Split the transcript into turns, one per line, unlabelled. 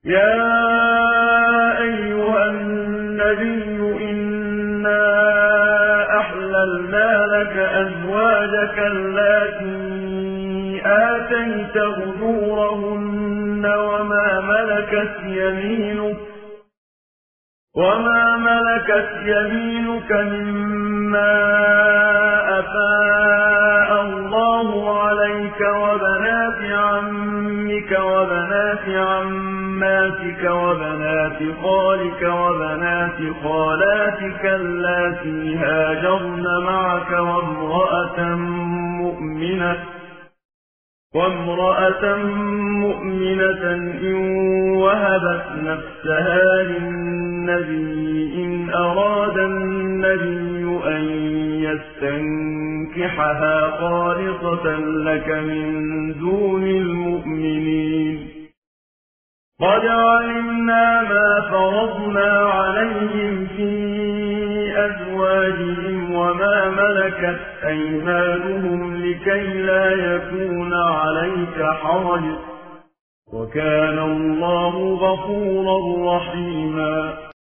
يا أيها النبي إنا أحللنا لك أزواجك اللاتي آتيت أجورهن وما ملكت يمينك مما أفاء الله عليك وبنات عمك وبنات عماتك وبنات خالك وبنات خالاتك اللاتي هاجرن معك وامرأة مؤمنة إن وهبت نفسها للنبي إن أراد النبي أن يستنكحها خالصة لك من دون المؤمنين. قد علمنا ما فرضنا عليهم في أزواجهم وما ملكت أيمانهم لكي لا يكون عليك حرج وكان الله غفورا رحيما.